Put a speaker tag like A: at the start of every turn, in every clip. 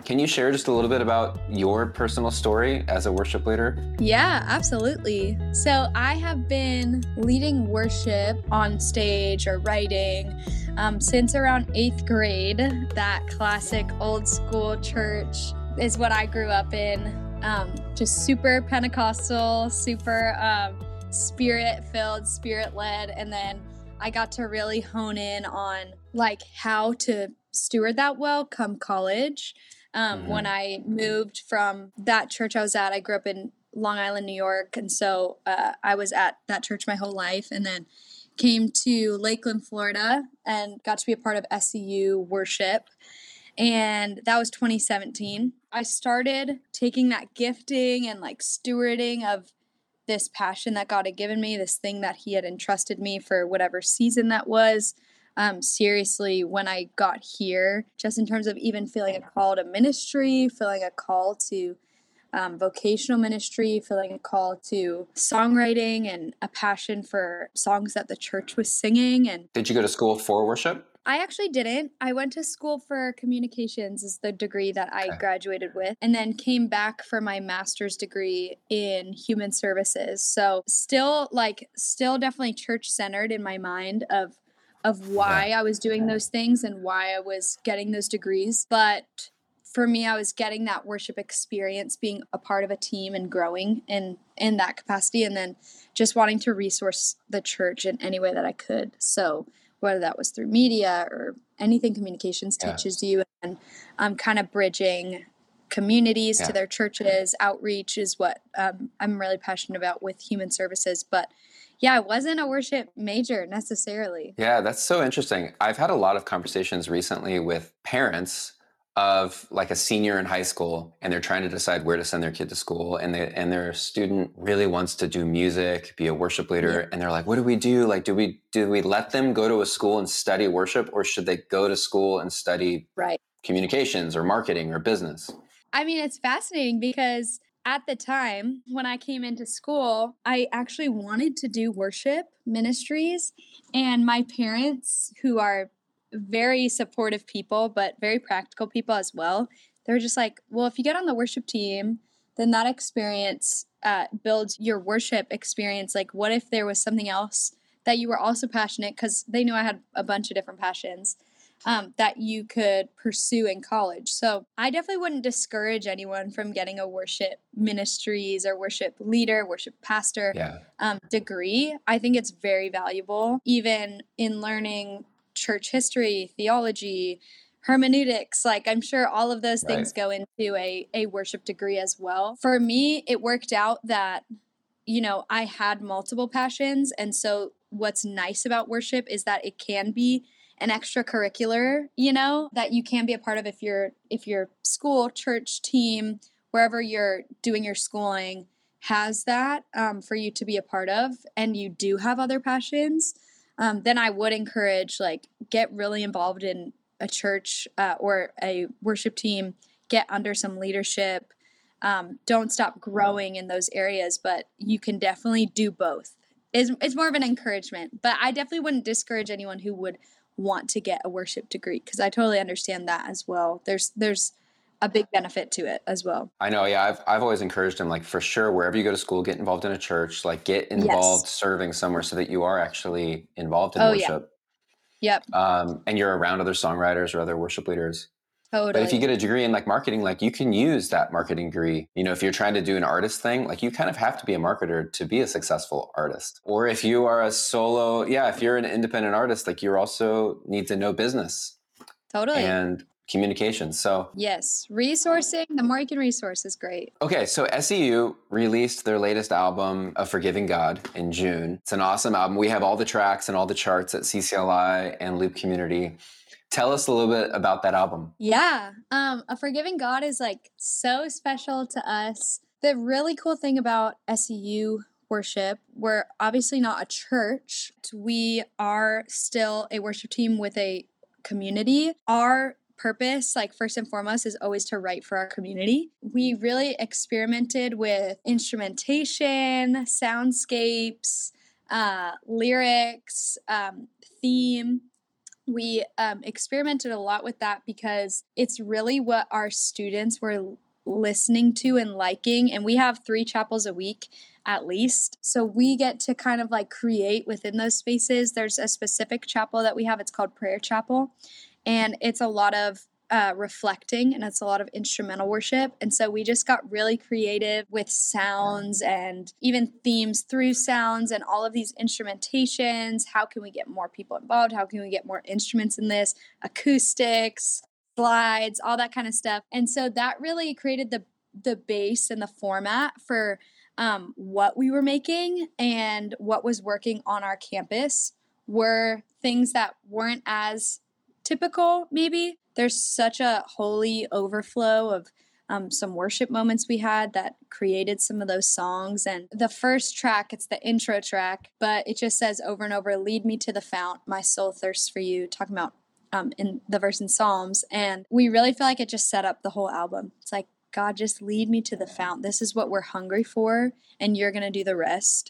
A: Can you share just a little bit about your personal story as a worship leader?
B: Yeah, absolutely. So I have been leading worship on stage or writing since around eighth grade. That classic old school church is what I grew up in. Just super Pentecostal, super spirit filled, spirit led. And then I got to really hone in on like how to steward that well come college. When I moved from that church I was at, I grew up in Long Island, New York. And so I was at that church my whole life, and then came to Lakeland, Florida, and got to be a part of SEU worship. And that was 2017. I started taking that gifting and like stewarding of this passion that God had given me, this thing that He had entrusted me for whatever season that was. Seriously, when I got here, just in terms of even feeling a call to ministry, feeling a call to vocational ministry, feeling a call to songwriting and a passion for songs that the church was singing. And
A: Did you go to school for worship?
B: I actually didn't. I went to school for communications is the degree that I graduated with, and then came back for my master's degree in human services. So still definitely church centered in my mind of why I was doing those things and why I was getting those degrees. But for me, I was getting that worship experience, being a part of a team and growing in that capacity, and then just wanting to resource the church in any way that I could. So whether that was through media or anything communications teaches you, and kind of bridging communities to their churches. Outreach is what I'm really passionate about with human services. But yeah, I wasn't a worship major necessarily.
A: Yeah, that's so interesting. I've had a lot of conversations recently with parents of like a senior in high school, and they're trying to decide where to send their kid to school, and their student really wants to do music, be a worship leader, and they're like, what do we do? Like, do we let them go to a school and study worship, or should they go to school and study communications or marketing or business?
B: I mean, it's fascinating because at the time when I came into school, I actually wanted to do worship ministries. And my parents, who are very supportive people, but very practical people as well, they were just like, well, if you get on the worship team, then that experience builds your worship experience. Like, what if there was something else that you were also passionate? Because they knew I had a bunch of different passions. That you could pursue in college. So I definitely wouldn't discourage anyone from getting a worship ministries or worship leader, worship pastor degree. I think it's very valuable, even in learning church history, theology, hermeneutics. Like, I'm sure all of those things go into a worship degree as well. For me, it worked out that, you know, I had multiple passions. And so what's nice about worship is that it can be an extracurricular, you know, that you can be a part of if your school, church, team, wherever you're doing your schooling has that for you to be a part of, and you do have other passions, then I would encourage, like, get really involved in a church or a worship team, get under some leadership. Don't stop growing in those areas, but you can definitely do both. It's more of an encouragement, but I definitely wouldn't discourage anyone who would want to get a worship degree, because I totally understand that as well. There's a big benefit to it as well.
A: I know, yeah. I've always encouraged them, like, for sure, wherever you go to school, get involved in a church, like get involved serving somewhere so that you are actually involved in worship.
B: Yep.
A: And you're around other songwriters or other worship leaders.
B: Totally.
A: But if you get a degree in like marketing, like you can use that marketing degree. You know, if you're trying to do an artist thing, like you kind of have to be a marketer to be a successful artist. Or if you are a solo, if you're an independent artist, like you also need to know business.
B: Totally.
A: And communication. So
B: yes, resourcing, the more you can resource is great.
A: Okay, so SEU released their latest album, A Forgiving God, in June. It's an awesome album. We have all the tracks and all the charts at CCLI and Loop Community. Tell us a little bit about that album.
B: Yeah, A Forgiving God is like so special to us. The really cool thing about SEU worship, we're obviously not a church. We are still a worship team with a community. Our purpose, like first and foremost, is always to write for our community. We really experimented with instrumentation, soundscapes, lyrics, theme, We experimented a lot with that because it's really what our students were listening to and liking. And we have 3 chapels a week at least. So we get to kind of like create within those spaces. There's a specific chapel that we have, it's called Prayer Chapel. And it's a lot of reflecting, and it's a lot of instrumental worship. And so we just got really creative with sounds and even themes through sounds and all of these instrumentations. How can we get more people involved? How can we get more instruments in this? Acoustics, slides, all that kind of stuff. And so that really created the base and the format for what we were making, and what was working on our campus were things that weren't as typical, maybe. There's such a holy overflow of some worship moments we had that created some of those songs. And the first track, it's the intro track, but it just says over and over, "Lead me to the fount, my soul thirsts for you," talking about in the verse in Psalms. And we really feel like it just set up the whole album. It's like, God, just lead me to the fount. This is what we're hungry for, and you're going to do the rest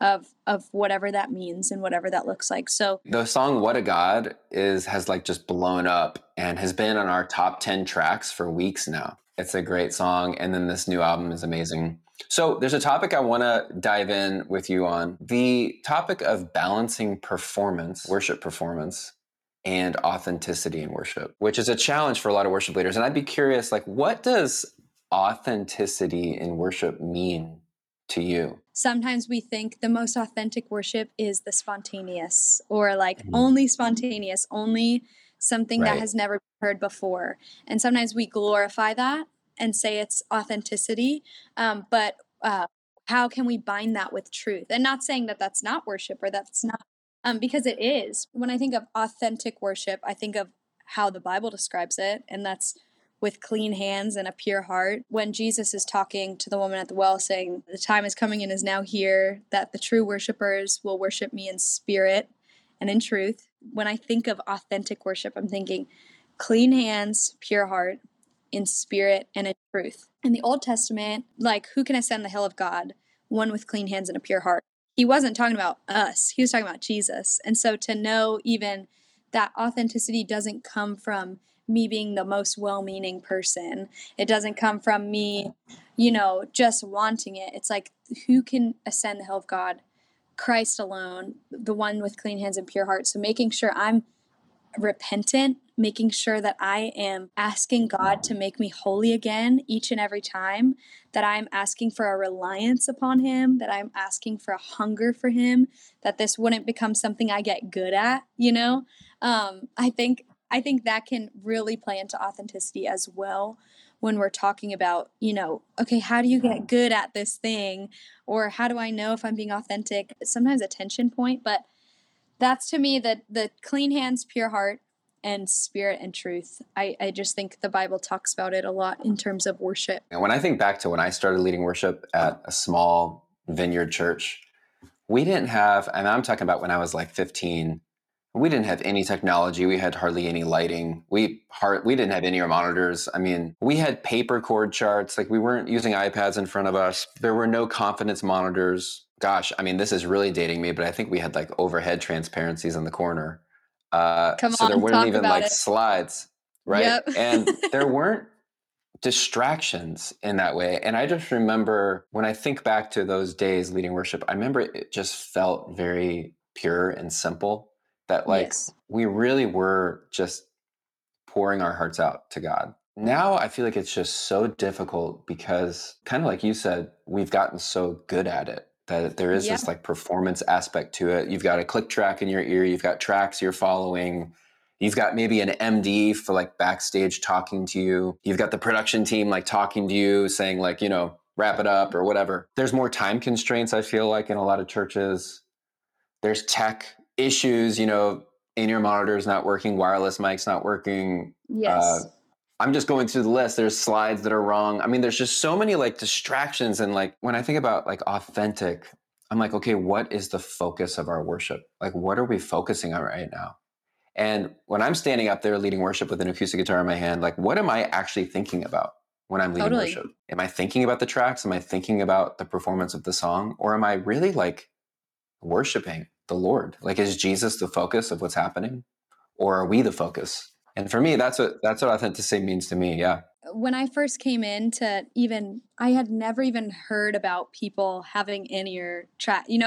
B: of whatever that means and whatever that looks like. So
A: the song "What a God" has like just blown up and has been on our top 10 tracks for weeks now. It's a great song. And then this new album is amazing. So there's a topic I want to dive in with you on, the topic of balancing performance, worship performance, and authenticity in worship, which is a challenge for a lot of worship leaders. And I'd be curious, like, what does authenticity in worship mean to you?
B: Sometimes we think the most authentic worship is the spontaneous, or like only spontaneous, only something that has never been heard before. And sometimes we glorify that and say it's authenticity. But how can we bind that with truth? And not saying that that's not worship, or that's not, because it is. When I think of authentic worship, I think of how the Bible describes it, and that's with clean hands and a pure heart. When Jesus is talking to the woman at the well, saying, "The time is coming and is now here that the true worshipers will worship me in spirit and in truth." When I think of authentic worship, I'm thinking clean hands, pure heart, in spirit and in truth. In the Old Testament, like, who can ascend the hill of God? One with clean hands and a pure heart. He wasn't talking about us. He was talking about Jesus. And so to know even that authenticity doesn't come from me being the most well-meaning person. It doesn't come from me, just wanting it. It's like, who can ascend the hill of God? Christ alone, the one with clean hands and pure heart. So making sure I'm repentant, making sure that I am asking God to make me holy again each and every time, that I'm asking for a reliance upon him, that I'm asking for a hunger for him, that this wouldn't become something I get good at, I think that can really play into authenticity as well when we're talking about, okay, how do you get good at this thing? Or how do I know if I'm being authentic? Sometimes a tension point, but that's to me the clean hands, pure heart, and spirit and truth. I just think the Bible talks about it a lot in terms of worship.
A: And when I think back to when I started leading worship at a small vineyard church, we didn't have, and I'm talking about when I was like 15, we didn't have any technology. We had hardly any lighting. We didn't have any monitors. I mean, we had paper chord charts. Like, we weren't using iPads in front of us. There were no confidence monitors. Gosh, I mean, this is really dating me, but I think we had like overhead transparencies in the corner. So there weren't even like slides, right?
B: Yep.
A: And there weren't distractions in that way. And I just remember, when I think back to those days leading worship, I remember it just felt very pure and simple, that we really were just pouring our hearts out to God. Now I feel like it's just so difficult because, kind of like you said, we've gotten so good at it that there is this like performance aspect to it. You've got a click track in your ear. You've got tracks you're following. You've got maybe an MD for like backstage talking to you. You've got the production team like talking to you, saying like, wrap it up or whatever. There's more time constraints, I feel like, in a lot of churches. There's tech issues, in-ear monitors not working, wireless mics not working.
B: Yes.
A: I'm just going through the list. There's slides that are wrong. I mean, there's just so many like distractions. And like, when I think about like authentic, I'm like, okay, what is the focus of our worship? Like, what are we focusing on right now? And when I'm standing up there leading worship with an acoustic guitar in my hand, like, what am I actually thinking about when I'm leading worship? Am I thinking about the tracks? Am I thinking about the performance of the song? Or am I really like worshiping the Lord? Like, is Jesus the focus of what's happening? or are we the focus? And for me, that's what authenticity means to me. Yeah.
B: When I first came in to even, I had never even heard about people having in-ear track. You know,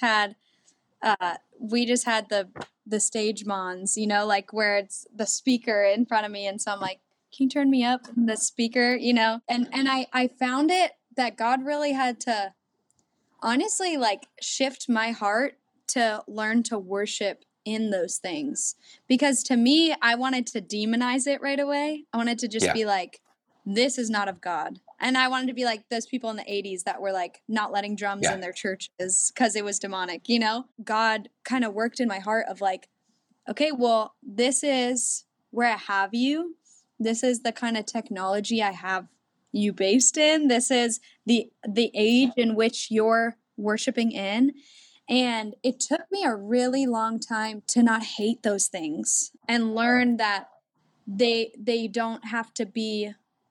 B: we just had the stage mons, you know, like where it's the speaker in front of me, and so I'm like, can you turn me up the speaker, you know? And I found it that God really had to honestly like shift my heart to learn to worship in those things, because to me I wanted to demonize it right away. I wanted to just
A: Yeah.
B: be like, this is not of God. And I wanted to be like those people in the 80s that were like not letting drums
A: Yeah.
B: in their churches because it was demonic, you know? God kind of worked in my heart of like, okay, well, this is where I have you. This is the kind of technology I have you based in. This is the age in which you're worshiping in. And it took me a really long time to not hate those things and learn that they don't have to be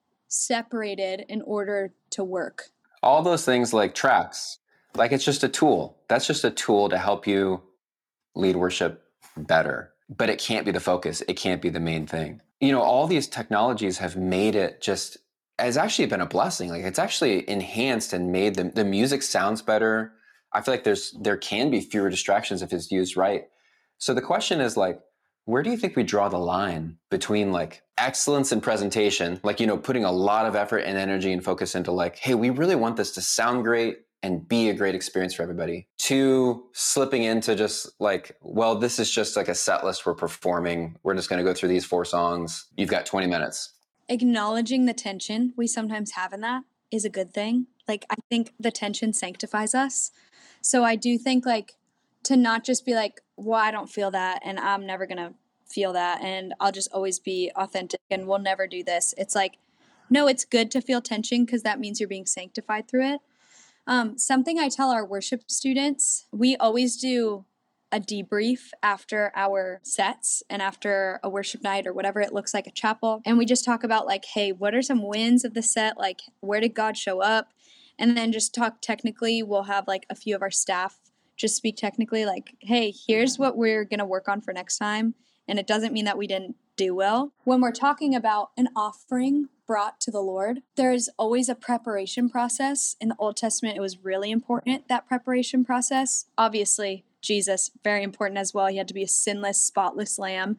B: separated in order to work.
A: All those things like tracks, like it's just a tool. That's just a tool to help you lead worship better. But it can't be the focus. It can't be the main thing. You know, all these technologies have made it just, it's actually been a blessing. Like it's actually enhanced and made the music sounds better. I feel like there can be fewer distractions if it's used right. So the question is like, where do you think we draw the line between like excellence in presentation, like, you know, putting a lot of effort and energy and focus into like, hey, we really want this to sound great and be a great experience for everybody, to slipping into just like, well, this is just like a set list we're performing. We're just going to go through these 4 songs. You've got 20 minutes.
B: Acknowledging the tension we sometimes have in that is a good thing. Like, I think the tension sanctifies us. So I do think like to not just be like, well, I don't feel that and I'm never going to feel that and I'll just always be authentic and we'll never do this. It's like, no, it's good to feel tension because that means you're being sanctified through it. Something I tell our worship students, we always do a debrief after our sets and after a worship night or whatever it looks like at chapel. And we just talk about like, hey, what are some wins of the set? Like, where did God show up? And then just talk technically. We'll have like a few of our staff just speak technically, like, hey, here's what we're going to work on for next time. And it doesn't mean that we didn't do well. When we're talking about an offering brought to the Lord, there's always a preparation process. In the Old Testament, it was really important, that preparation process. Obviously, Jesus, very important as well. He had to be a sinless, spotless lamb.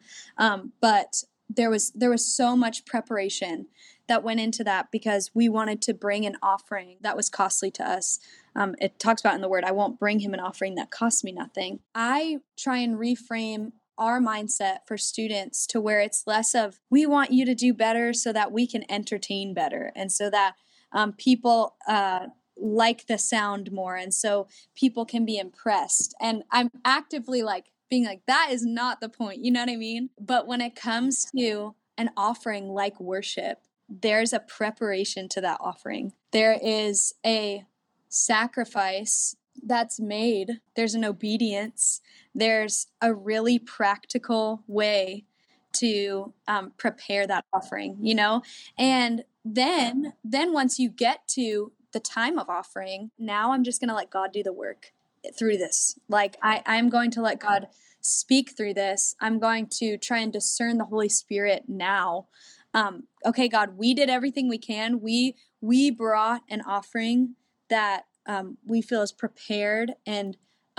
B: But there was so much preparation that went into that because we wanted to bring an offering that was costly to us. It talks about in the word, I won't bring him an offering that costs me nothing. I try and reframe our mindset for students to where it's less of, we want you to do better so that we can entertain better and so that people like the sound more and so people can be impressed. And I'm actively like being like, that is not the point, you know what I mean? But when it comes to an offering like worship, there's a preparation to that offering. There is a sacrifice that's made. There's an obedience. There's a really practical way to prepare that offering, you know? And then once you get to the time of offering, now I'm just going to let God do the work through this. Like I'm going to let God speak through this. I'm going to try and discern the Holy Spirit now. Okay, God, we did everything we can. We brought an offering that we feel is prepared, and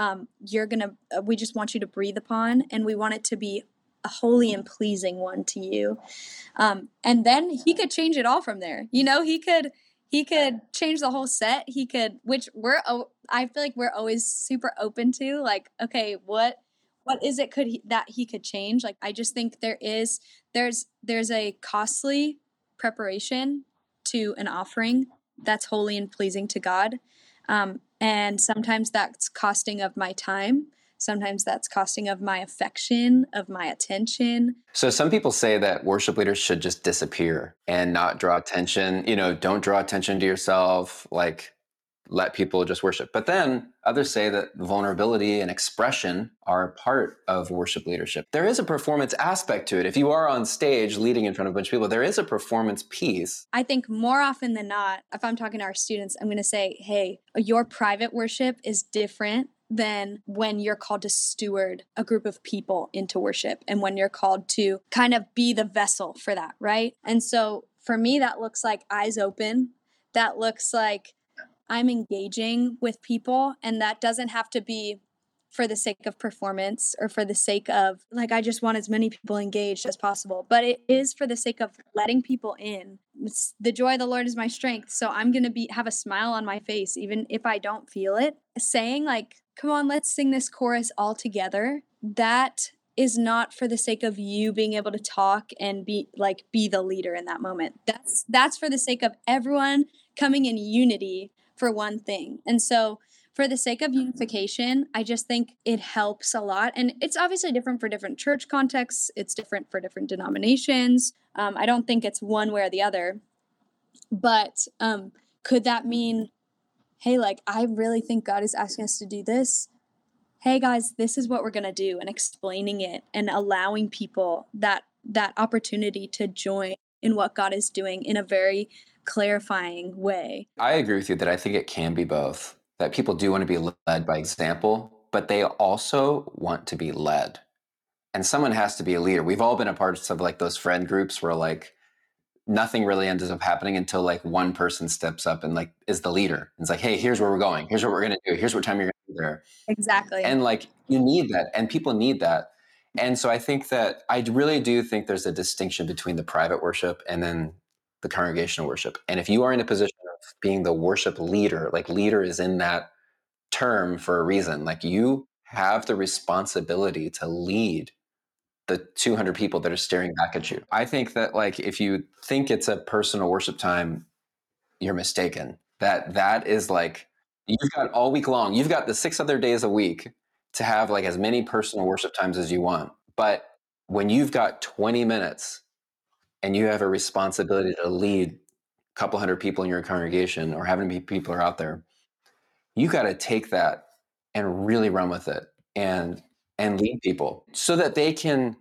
B: we just want you to breathe upon, and we want it to be a holy and pleasing one to you. And then he could change it all from there. You know, he could change the whole set. He could, which I feel like we're always super open to, like, okay, what is it that he could change? Like, I just think there's a costly preparation to an offering that's holy and pleasing to God. And sometimes that's costing of my time. Sometimes that's costing of my affection, of my attention.
A: So some people say that worship leaders should just disappear and not draw attention. You know, don't draw attention to yourself. Like, let people just worship. But then others say that vulnerability and expression are part of worship leadership. There is a performance aspect to it. If you are on stage leading in front of a bunch of people, there is a performance piece.
B: I think more often than not, if I'm talking to our students, I'm going to say, hey, your private worship is different than when you're called to steward a group of people into worship and when you're called to kind of be the vessel for that, right? And so for me, that looks like eyes open. That looks like I'm engaging with people, and that doesn't have to be for the sake of performance or for the sake of like I just want as many people engaged as possible, but it is for the sake of letting people in. It's, the joy of the Lord is my strength, so I'm going to be have a smile on my face even if I don't feel it. Saying like, "Come on, let's sing this chorus all together." That is not for the sake of you being able to talk and be the leader in that moment. That's for the sake of everyone coming in unity for one thing. And so for the sake of unification, I just think it helps a lot. And it's obviously different for different church contexts. It's different for different denominations. I don't think it's one way or the other. But could that mean, hey, like, I really think God is asking us to do this? Hey, guys, this is what we're going to do, and explaining it and allowing people that opportunity to join in what God is doing in a very clarifying way.
A: I agree with you that I think it can be both, that people do want to be led by example, but they also want to be led. And someone has to be a leader. We've all been a part of like those friend groups where like nothing really ends up happening until like one person steps up and like is the leader. It's like, hey, here's where we're going. Here's what we're going to do. Here's what time you're going to be there.
B: Exactly.
A: And like you need that, and people need that. And so I think that I really do think there's a distinction between the private worship and then the congregational worship. And if you are in a position of being the worship leader, like leader is in that term for a reason, like you have the responsibility to lead the 200 people that are staring back at you. I think that like if you think it's a personal worship time, you're mistaken. That is like you've got all week long. You've got the 6 other days a week to have like as many personal worship times as you want. But when you've got 20 minutes and you have a responsibility to lead a couple hundred people in your congregation or having many people are out there, you got to take that and really run with it and lead people so that they can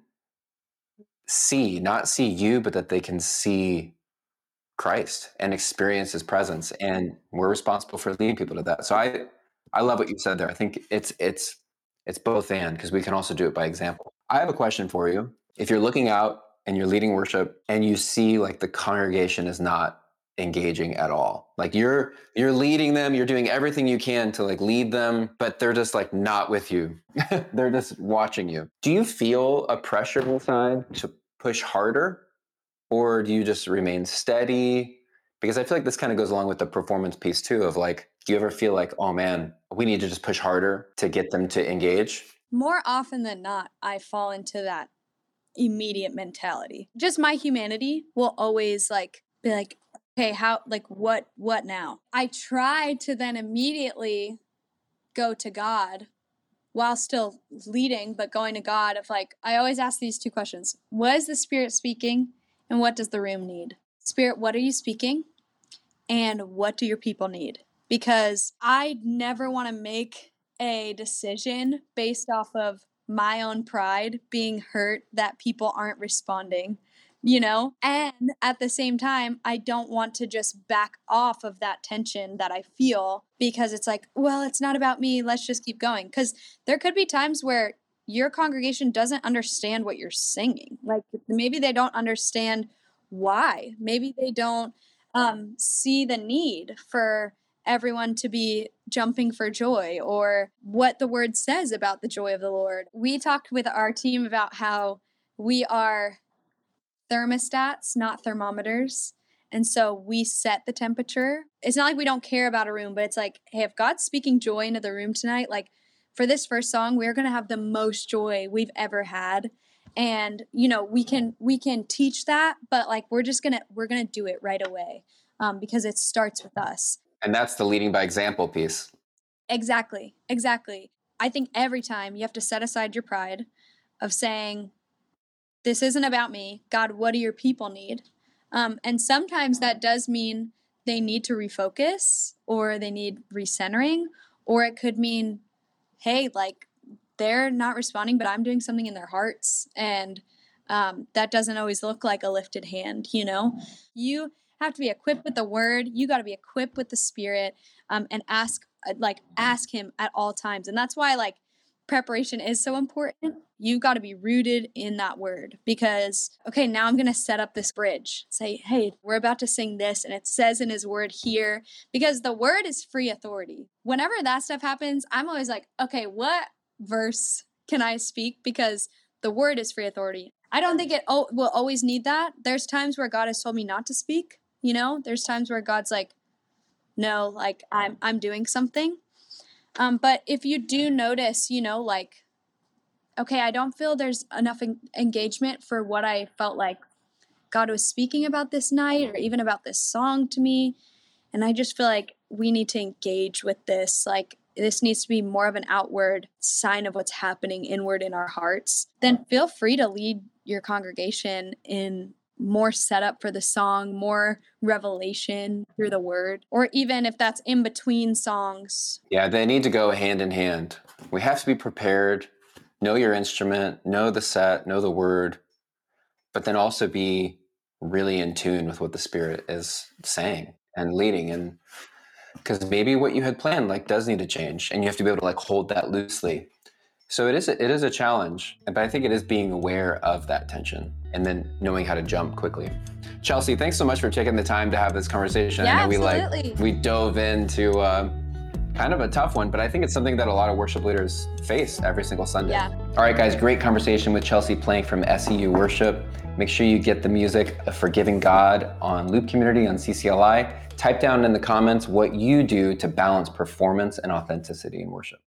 A: not see you, but that they can see Christ and experience his presence. And we're responsible for leading people to that. So I love what you said there. I think it's both and, because we can also do it by example. I have a question for you. If you're looking out and you're leading worship and you see like the congregation is not engaging at all, like you're leading them, you're doing everything you can to like lead them, but they're just like not with you. They're just watching you. Do you feel a pressure inside to push harder, or do you just remain steady? Because I feel like this kind of goes along with the performance piece too, of like, do you ever feel like, oh man, we need to just push harder to get them to engage?
B: More often than not, I fall into that immediate mentality. Just my humanity will always like be like, okay, how, like, what now? I try to then immediately go to God while still leading, but going to God of like, I always ask these two questions. What is the Spirit speaking? And what does the room need? Spirit, what are you speaking? And what do your people need? Because I never want to make a decision based off of my own pride being hurt that people aren't responding, you know? And at the same time, I don't want to just back off of that tension that I feel because it's like, well, it's not about me. Let's just keep going. Because there could be times where your congregation doesn't understand what you're singing. Like maybe they don't understand why. Maybe they don't see the need for everyone to be jumping for joy or what the word says about the joy of the Lord. We talked with our team about how we are thermostats, not thermometers. And so we set the temperature. It's not like we don't care about a room, but it's like, hey, if God's speaking joy into the room tonight, like for this first song, we're going to have the most joy we've ever had. And, you know, we can teach that, but like, we're going to do it right away because it starts with us.
A: And that's the leading by example piece.
B: Exactly. I think every time you have to set aside your pride of saying, this isn't about me. God, what do your people need? And sometimes that does mean they need to refocus or they need recentering, or it could mean, hey, like they're not responding, but I'm doing something in their hearts. And that doesn't always look like a lifted hand, you know? You have to be equipped with the word. You got to be equipped with the Spirit and ask like ask him at all times. And that's why like preparation is so important. You got to be rooted in that word because, okay, now I'm going to set up this bridge. Say, hey, we're about to sing this, and it says in his word here, because the word is free authority. Whenever that stuff happens, I'm always like, okay, what verse can I speak? Because the word is free authority. I don't think it will always need that. There's times where God has told me not to speak, you know? There's times where God's like, no, like I'm doing something. But if you do notice, you know, like, okay, I don't feel there's enough engagement for what I felt like God was speaking about this night or even about this song to me. And I just feel like we need to engage with this. Like, this needs to be more of an outward sign of what's happening inward in our hearts. Then feel free to lead your congregation in more setup for the song, more revelation through the word, or even if that's in between songs.
A: Yeah, they need to go hand in hand. We have to be prepared, know your instrument, know the set, know the word, but then also be really in tune with what the Spirit is saying and leading. And because maybe what you had planned like does need to change, and you have to be able to like hold that loosely. So it is a challenge, but I think it is being aware of that tension and then knowing how to jump quickly. Chelsea, thanks so much for taking the time to have this conversation.
B: Yeah,
A: I know
B: absolutely.
A: we dove into kind of a tough one, but I think it's something that a lot of worship leaders face every single Sunday.
B: Yeah.
A: All right, guys, great conversation with Chelsea Plank from SEU Worship. Make sure you get the music of Forgiving God on Loop Community on CCLI. Type down in the comments what you do to balance performance and authenticity in worship.